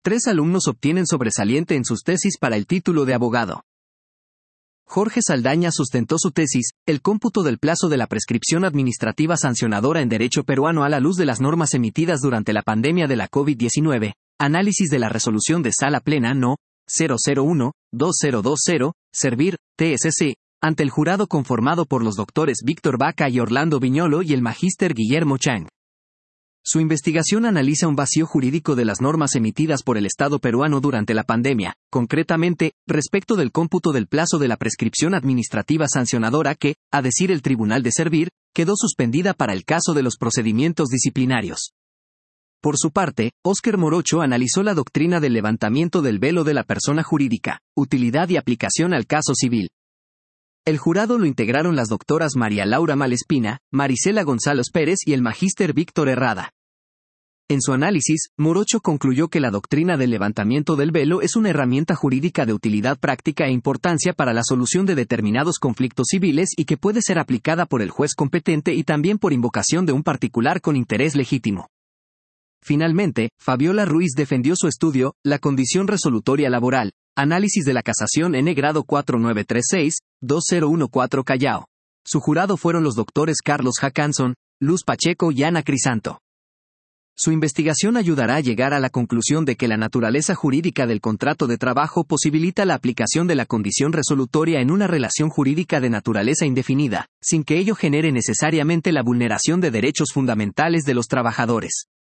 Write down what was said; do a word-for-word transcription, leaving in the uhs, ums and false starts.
Tres alumnos obtienen sobresaliente en sus tesis para el título de abogado. Jorge Saldaña sustentó su tesis, El cómputo del plazo de la prescripción administrativa sancionadora en derecho peruano a la luz de las normas emitidas durante la pandemia de la COVID diecinueve, análisis de la resolución de Sala Plena No. cero cero uno dos cero dos cero, Servir, T S C, ante el jurado conformado por los doctores Víctor Vaca y Orlando Viñolo y el magíster Guillermo Chang. Su investigación analiza un vacío jurídico de las normas emitidas por el Estado peruano durante la pandemia, concretamente, respecto del cómputo del plazo de la prescripción administrativa sancionadora que, a decir el Tribunal de Servir, quedó suspendida para el caso de los procedimientos disciplinarios. Por su parte, Óscar Morocho analizó la doctrina del levantamiento del velo de la persona jurídica, utilidad y aplicación al caso civil. El jurado lo integraron las doctoras María Laura Malespina, Marisela González Pérez y el magíster Víctor Herrada. En su análisis, Morocho concluyó que la doctrina del levantamiento del velo es una herramienta jurídica de utilidad práctica e importancia para la solución de determinados conflictos civiles y que puede ser aplicada por el juez competente y también por invocación de un particular con interés legítimo. Finalmente, Fabiola Ruiz defendió su estudio, La condición resolutoria laboral, análisis de la casación N grado cuatro nueve tres seis, dos cero uno cuatro Callao. Su jurado fueron los doctores Carlos Hackanson, Luz Pacheco y Ana Crisanto. Su investigación ayudará a llegar a la conclusión de que la naturaleza jurídica del contrato de trabajo posibilita la aplicación de la condición resolutoria en una relación jurídica de naturaleza indefinida, sin que ello genere necesariamente la vulneración de derechos fundamentales de los trabajadores.